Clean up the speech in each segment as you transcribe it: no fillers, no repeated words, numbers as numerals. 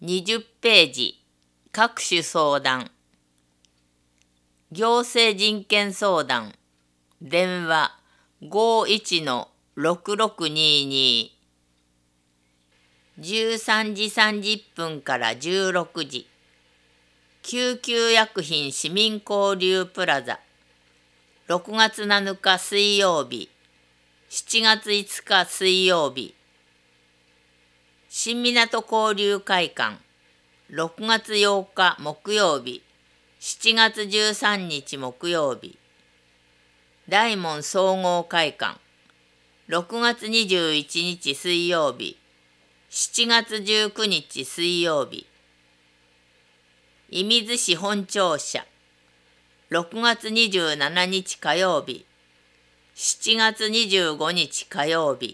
20ページ、各種相談。行政人権相談。電話51-6622。13時30分から16時。救急薬品市民交流プラザ。6月7日水曜日。7月5日水曜日。新港交流会館。6月8日木曜日。7月13日木曜日。大門総合会館。6月21日水曜日。7月19日水曜日。射水市本庁舎。6月27日火曜日。7月25日火曜日。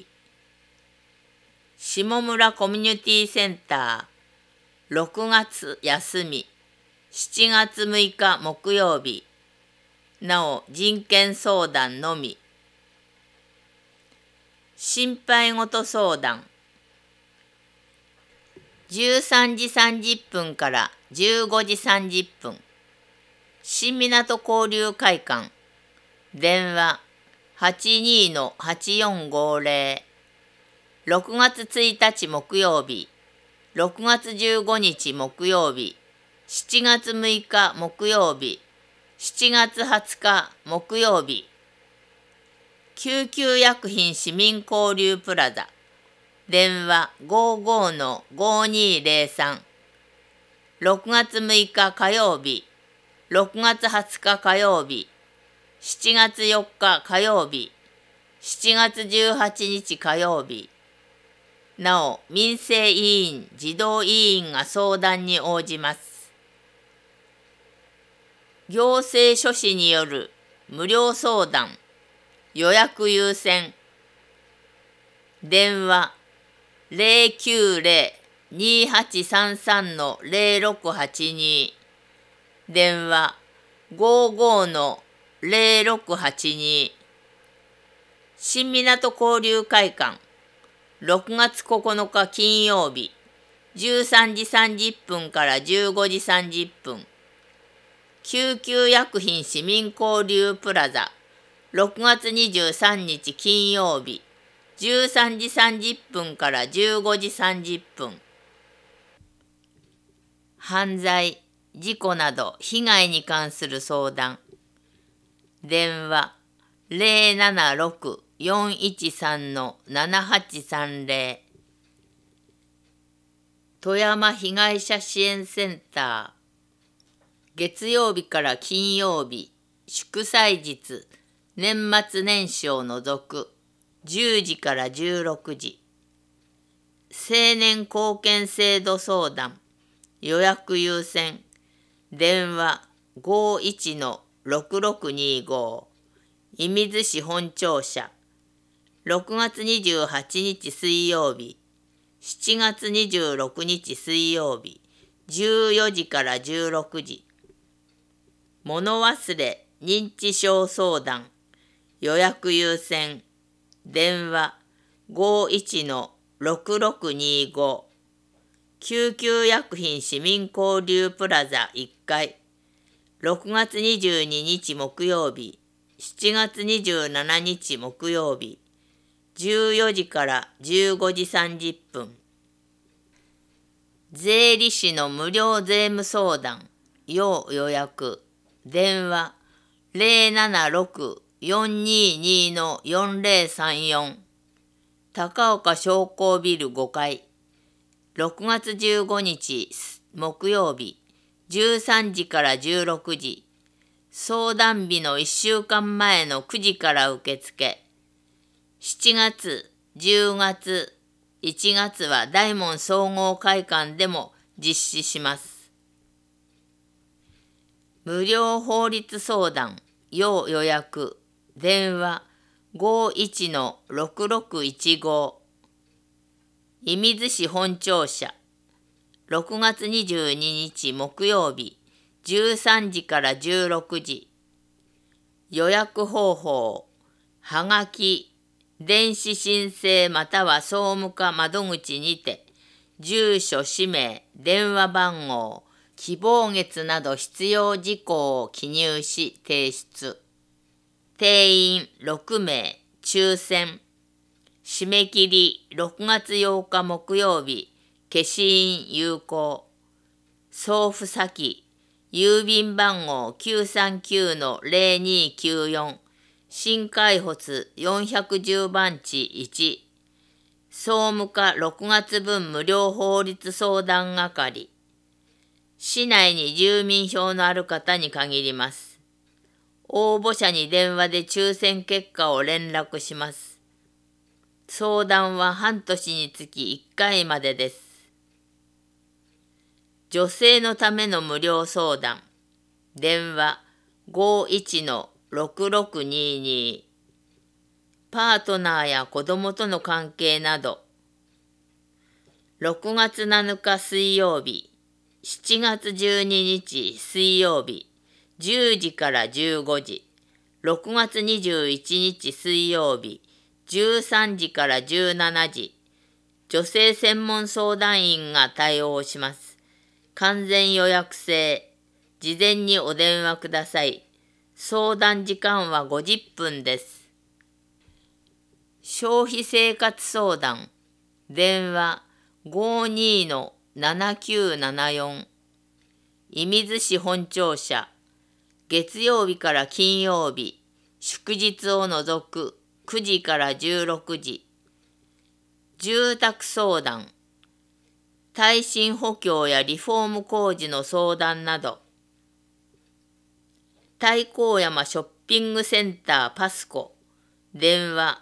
下村コミュニティセンター。6月休み。7月6日木曜日。なお人権相談のみ。心配事相談。13時30分から15時30分。新港交流会館。電話82-8450。6月1日木曜日。6月15日木曜日。7月6日木曜日。7月20日木曜日。救急薬品市民交流プラザ。電話55-5203。6月6日火曜日。6月20日火曜日。7月4日火曜日。7月18日火曜日。なお、民生委員、児童委員が相談に応じます。行政書士による無料相談。予約優先。電話090-2833-0682。電話55-0682。新港交流会館。6月9日金曜日。13時30分から15時30分。救急薬品市民交流プラザ。6月23日金曜日。13時30分から15時30分。犯罪、事故など被害に関する相談。電話076-413-7830。富山被害者支援センター。月曜日から金曜日、祝祭日、年末年始を除く10時から16時。青年貢献制度相談。予約優先。電話51-6625。射水市本庁舎。6月28日水曜日。7月26日水曜日。14時から16時。物忘れ認知症相談。予約優先。電話51-6625。救急薬品市民交流プラザ1階。6月22日木曜日。7月27日木曜日。14時から15時30分。税理士の無料税務相談。要予約。電話076-422-4034。高岡商工ビル5階。6月15日木曜日。13時から16時。相談日の1週間前の9時から受付。7月、10月、1月は大門総合会館でも実施します。無料法律相談。要予約。電話51-6615。射水市本庁舎。6月22日木曜日。13時から16時。予約方法。はがき、電子申請または総務課窓口にて、 住所、氏名、電話番号、希望月など必要事項を記入し提出。定員6名、抽選。締め切り6月8日木曜日、消印有効。送付先、郵便番号 939-0294、新海保410番地1、総務課6月分無料法律相談係。市内に住民票のある方に限ります。応募者に電話で抽選結果を連絡します。相談は半年につき1回までです。女性のための無料相談。電話51-6622。パートナーや子供との関係など。6月7日水曜日、7月12日水曜日、10時から15時。6月21日水曜日、13時から17時。女性専門相談員が対応します。完全予約制。事前にお電話ください。相談時間は50分です。消費生活相談。電話52-7974。射水市本庁舎。月曜日から金曜日、祝日を除く9時から16時。住宅相談。耐震補強やリフォーム工事の相談など。太閤山ショッピングセンターパスコ。電話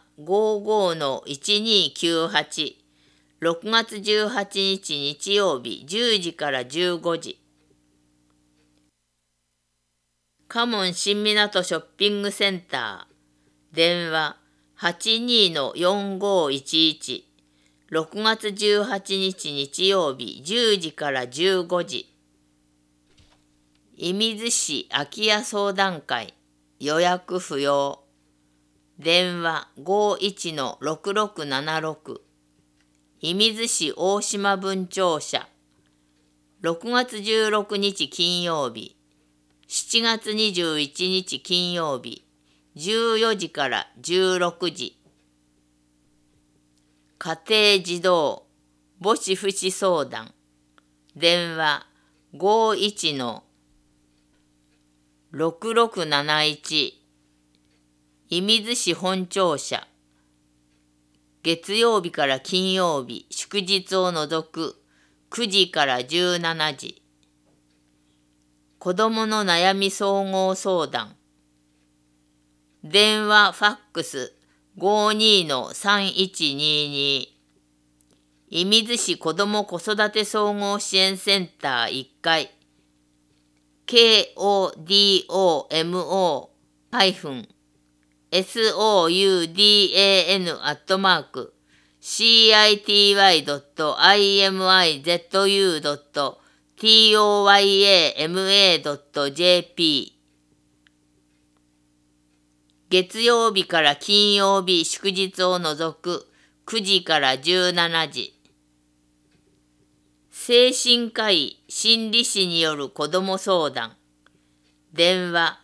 55-1298。6月18日日曜日10時から15時。嘉門新港ショッピングセンター。電話82-4511。6月18日日曜日10時から15時。射水市空き家相談会。予約不要。電話51-6676。射水市大島分庁舎。6月16日金曜日。7月21日金曜日。14時から16時。家庭児童母子父子相談。電話51-6671。射水市本庁舎。月曜日から金曜日、祝日を除く9時から17時。子どもの悩み総合相談。電話、ファックス52-3122。射水市子ども子育て総合支援センター1階。soudan.city.mizu.toyama.jp。月曜日から金曜日祝日を除く9時から17時。精神科医心理師による子ども相談。電話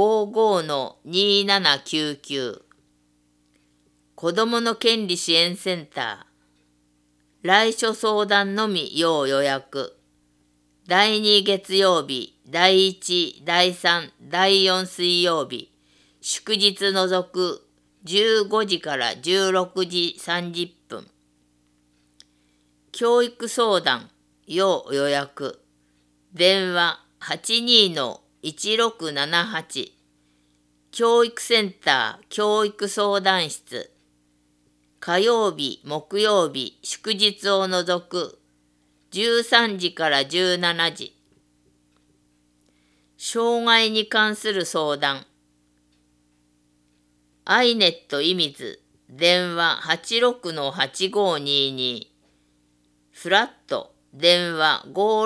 55-2799。子どもの権利支援センター。来所相談のみ要予約。第2月曜日、第1、第3、第4水曜日。祝日除く15時から16時30分。教育相談要予約。電話82-1678。教育センター教育相談室。火曜日、木曜日、祝日を除く13時から17時。障害に関する相談。アイネット射水。電話86-8522。フラット。電話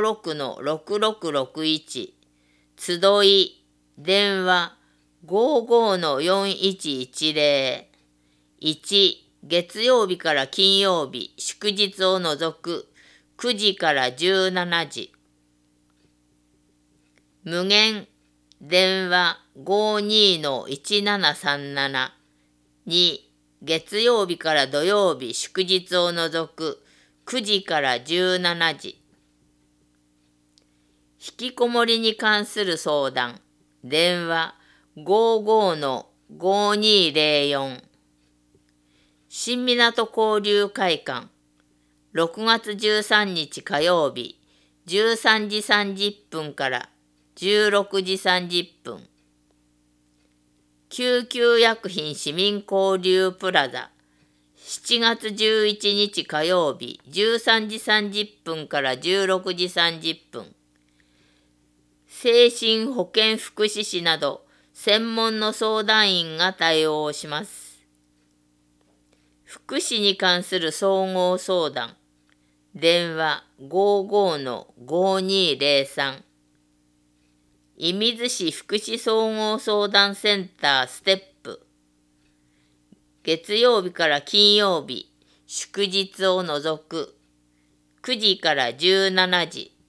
56-6661。集い。電話55-4110。1、月曜日から金曜日、祝日を除く 9時から17時。無限電話52-1737に月曜日から土曜日祝日を除く9時から17時。引きこもりに関する相談、電話55-5204。新港交流会館、6月13日火曜日、13時30分から16時30分。救急薬品市民交流プラザ、7月11日火曜日、13時30分から16時30分。精神保健福祉士など専門の相談員が対応します。福祉に関する総合相談、電話55-5203。射水市福祉総合相談センターステップ。月曜日から金曜日、祝日を除く9時から17時。